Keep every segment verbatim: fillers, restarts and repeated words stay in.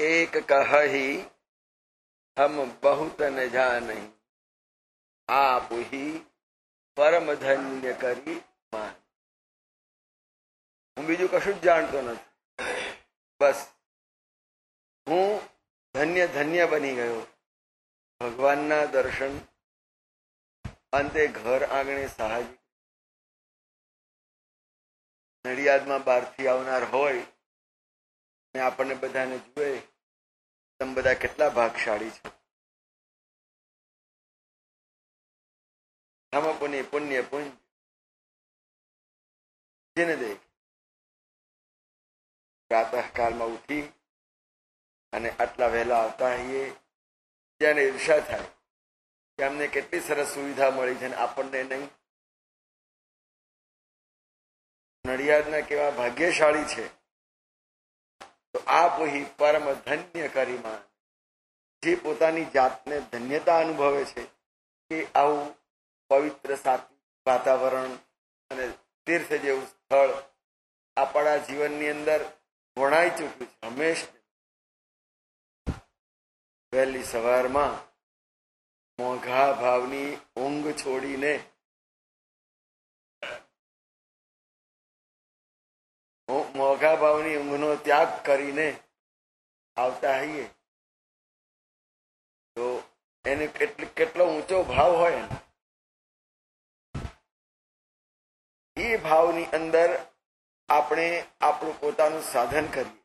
एक कहि हम बहुत न जानी, आप ही परम धन्य करी मान. હું બીજું કશું જ જાણતો નથી, બસ હું ધન્ય ધન્ય બની ગયો. ભગવાનના દર્શન અંતે ઘર આંગણે સાહજિક. નડિયાદમાં બહારથી આવનાર હોય ને આપણને બધાને જુએ, તમે બધા કેટલા ભાગશાળી છો. હમ પુણ્ય પુણ્ય પુંજ જેને દેખ પ્રાતઃકાળમાં ઉઠી અને આટલા વહેલા આવતા હોઈએ, જેને ઈર્ષા થાય કે અમને કેટલી સરસ સુવિધા મળી છે ને આપણને નહીં. નડિયાદના કેવા ભાગ્યશાળી છે. તો આપ હી પરમ ધન્ય કરી માન. જે પોતાની જાતને ધન્યતા અનુભવે છે કે આવું પવિત્ર સાત્વિક વાતાવરણ અને તીર્થ જેવું સ્થળ આપણા જીવનની અંદર વણાઈ ચૂક્યું છે. હંમેશ વહેલી સવારમાં મોંઘા ભાવની ઊંઘ છોડીને મોંઘા ભાવની ઊંઘનો ત્યાગ કરીને આવતા હોઈએ તો એને કેટલો કેટલો ઊંચો ભાવ હોય ને, એ ભાવની અંદર આપણે આપણું પોતાનું સાધન કરીએ.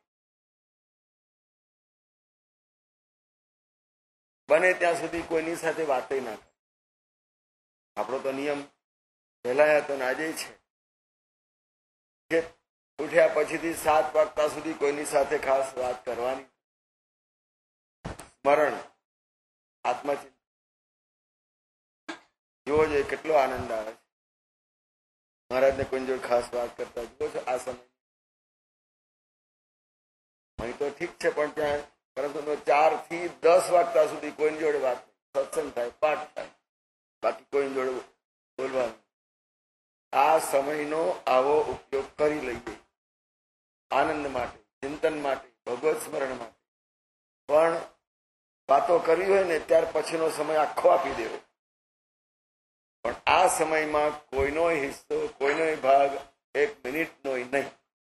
બને ત્યાં સુધી કોઈની સાથે વાતે ના કરે. આપણો તો નિયમ પહેલા હતો ને આજે છે કે ઉઠ્યા પછીથી સાત વાગતા સુધી કોઈની સાથે ખાસ વાત કરવાની. સ્મરણ, આત્મચિંતન. જોવો જોઈએ કેટલો આનંદ આવે છે. મહારાજને કોઈ જોડે ખાસ વાત કરતા જુઓ છો આ સમય. અહીં તો ઠીક છે, પણ ત્યાં પરંતુ ચાર થી દસ વાગતા સુધી કોઈની જોડે વાત નહીં. સત્સંગ થાય, પાઠ થાય, બાકી કોઈની જોડે બોલવાનું. આ સમયનો આવો ઉપયોગ કરી લઈએ, આનંદ માટે, ચિંતન માટે, ભગવત સ્મરણ માટે. પણ વાતો કરવી હોય ને ત્યાર પછીનો સમય આખો આપી દેવો. પણ આ સમયમાં કોઈનો હિસ્સો, કોઈનો ભાગ એક મિનિટનો નહીં.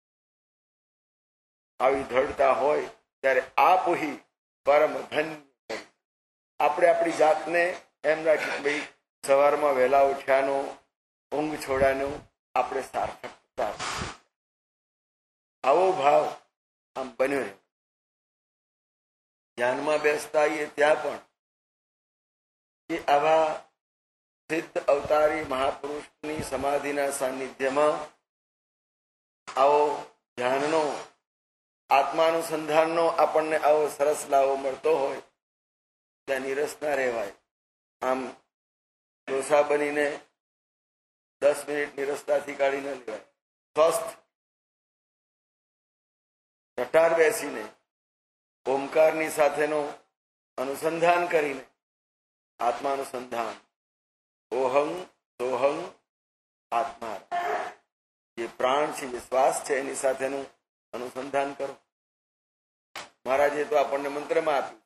આવી દ્રઢતા હોય ત્યારે આપ હી પરમ ધન્ય. આપણે આપણી જાતને એમ રાખી ભાઈ સવારમાં વહેલા ઉઠ્યાનો, ઊંઘ છોડાનો આપણે સાર્થકતા. આવો ભાવ આમ બન્યો રહે. ધ્યાનમાં બેસતા આવીએ ત્યાં પણ કે આવા સિદ્ધ અવતારી મહાપુરુષની સમાધિના સાનિધ્યમાં આવો ધ્યાનનો, આત્માનુસંધાનનો આપણને આવો સરસ લાવો મળતો હોય ત્યાં નિરસ ના રહેવાય. આમ ડોસા બનીને દસ મિનિટ નિરસતાથી કાઢી ન લેવાય. સ્વસ્થ કટાર બેસીને ઓમકારની સાથેનો અનુસંધાન કરીને, આત્માનુસંધાન, ઓહમ સોહમ આત્મા, જે પ્રાણ છે, જે શ્વાસ છે, એની સાથેનું અનુસંધાન કરો. મહારાજે તો આપણને મંત્રમાં આપ્યું.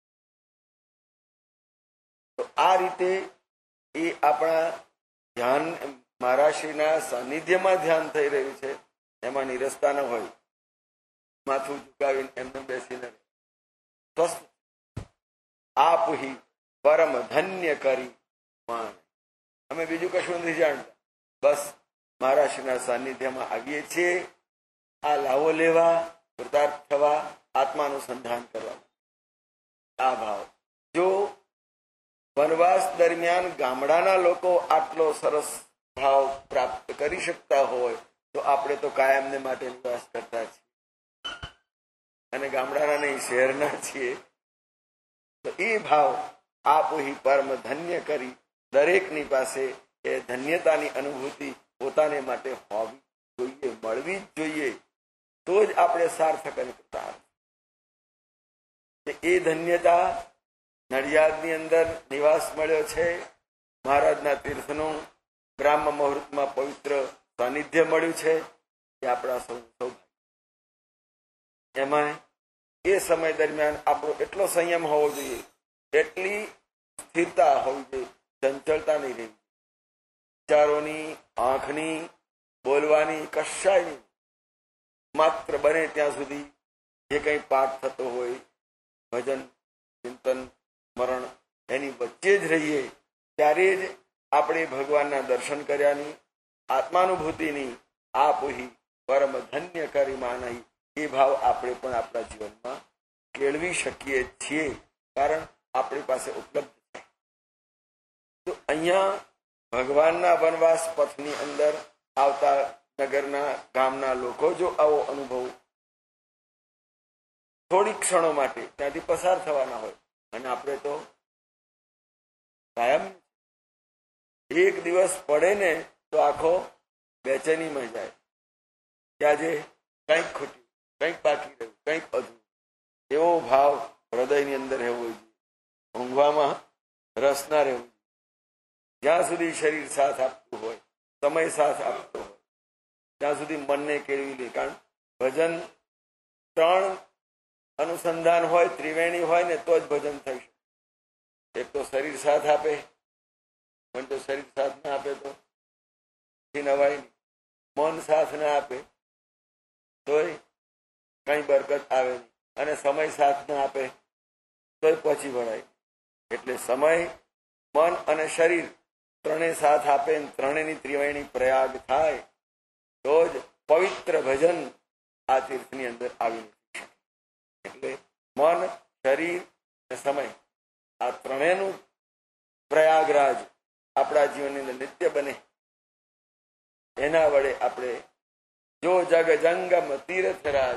તો આ રીતે એ આપણા ધ્યાન મહારાજશ્રીના સાનિધ્યમાં ધ્યાન થઈ રહ્યું છે, એમાં નિરસતા ન હોય. માથું ઝુકાવીને એમને બેસીને સ્વસ્થ. આપ હી પરમ ધન્ય કરી માન. અમે બીજું કશું નથી જાણતા, બસ મહારાજશ્રીના સાનિધ્યમાં આવીએ છીએ આ લાવો લેવા, કૃતાર્થ થવા, આત્માનુસંધાન કરવા. આ ભાવ જો વનવાસ દરમિયાન ગામડાના લોકો આટલો સરસ ભાવ પ્રાપ્ત કરી શકતા હોય તો આપણે તો કાયમને માટે નિવાસ કરતા છીએ અને ગામડાના નહીં, શહેરના છીએ. તો એ ભાવ આપ હી પરમ ધન્ય કરી દરેકની પાસે એ ધન્યતાની અનુભૂતિ પોતાને માટે હોવી જોઈએ, મળવી જ જોઈએ. તો જ આપણે સાર્થક અને કૃતાર્થ. એ ધન્યતા નડિયાદની અંદર નિવાસ મળ્યો છે. મહારાજના તીર્થનું બ્રાહ્મ મુહૂર્તમાં પવિત્ર સાનિધ્ય મળ્યું છે. એ આપણા સૌ સૌભાગ્ય. એમાં એ સમય દરમિયાન આપણો એટલો સંયમ હોવો જોઈએ, એટલી સ્થિરતા હોવી જોઈએ, ચંચળતા નહીં રહેવી. વિચારોની, આંખની, બોલવાની કશાય નહીં. માત્ર બને ત્યાં સુધી જે કંઈ પાઠ થતો હોય, ભજન, ચિંતન, સ્મરણ, એની વચ્ચે જ રહીએ. ત્યારે જ આપણે ભગવાનના દર્શન કર્યાની, આત્માનુભૂતિની આપોહી પરમ ધન્ય કરી માનઈ એ ભાવ આપણે પણ આપણા જીવનમાં કેળવી શકીએ છીએ, કારણ આપણી પાસે ઉપલબ્ધ છે. તો અહીંયા ભગવાનના વનવાસ પથની અંદર આવતા નગરના ગામના લોકો જો આવો અનુભવ થોડી ક્ષણો માટે ત્યાંથી પસાર થવાના હોય, અને આપણે તો કાયમ એક દિવસ પડે ને તો આખો બેચેનીમાં જાય કે આજે કંઈક ખૂટ્યું, કંઈક બાકી રહ્યું, કંઈક અધૂરું. એવો ભાવ હૃદયની અંદર રહેવો જોઈએ. ઊંઘવામાં રસ ના રહેવું. જ્યાં સુધી શરીર સાથ આપતું હોય, સમય સાથ આપતો હોય, ત્યાં સુધી મનને કેળવી લે. કારણ ભજન ત્રણ અનુસંધાન હોય, ત્રિવેણી હોય ને તો જ ભજન થઈ શકે. એક તો શરીર સાથ આપે, પણ તો શરીર સાથ ના આપે તો નવાય નહીં. મન સાથ ના આપે તોય કઈ બરકત આવે નહીં, અને સમય સાથ ના આપે તોય પહોંચી વળાય. એટલે સમય, મન અને શરીર ત્રણેય સાથ આપે, ત્રણેયની ત્રિવેણી પ્રયાગ થાય તો જ પવિત્ર ભજન આ તીર્થની અંદર આવી શકે. એટલે મન, શરીર અને સમય આ ત્રણેયનું પ્રયાગરાજ આપણા જીવનની અંદર નિત્ય બને. એના વડે આપણે જો જગ જંગમ તીર્થ રાજ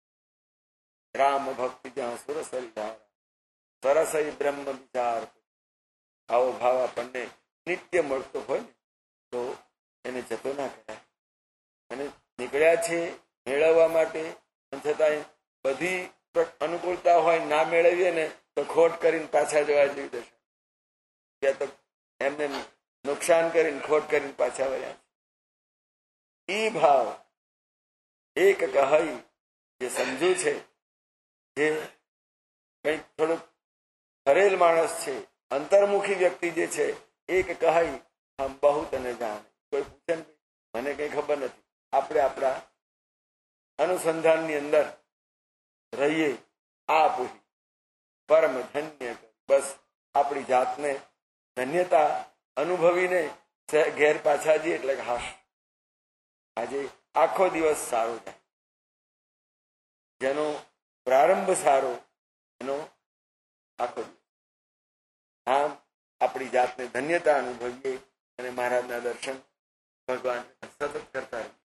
રામ ભક્તિ જ્યાં સુરસરી ધારા સરસઈ બ્રહ્મ વિચાર, આવો ભાવ આપણને નિત્ય મળતો હોય ને તો એને જતો ના કરાય. અને નીકળ્યા છે મેળવવા માટે, છતાં બધી અનુકૂળતા હોય, ના મેળવીએ ને તો ખોટ કરીને પાછા જવા જેવી દશા. ત્યાં તો એમને નુકસાન કરીને, ખોટ કરીને પાછા વળ્યા. ઈ ભાવ એક કહી જે સમજુ છે, જે કંઈક થોડુંક હરેલ માણસ છે, અંતર્મુખી વ્યક્તિ જે છે, એક કહી હમ બહુ તને જાણે. કોઈ પૂછે ને મને કઈ ખબર નથી, આપણે આપણા અનુસંધાનની અંદર રહીએ. આ પૂરી પરમ ધન્ય બસ આપણી જાતને ધન્યતા અનુભવીને ઘેર પાછા જઈએ એટલે હાશ આજે આખો દિવસ સારો જાય. જેનો પ્રારંભ સારો એનો આખો દિવસ. આમ આપણી જાતને ધન્યતા અનુભવીએ અને મહારાજના દર્શન ભગવાન સતત કરતા રહીએ.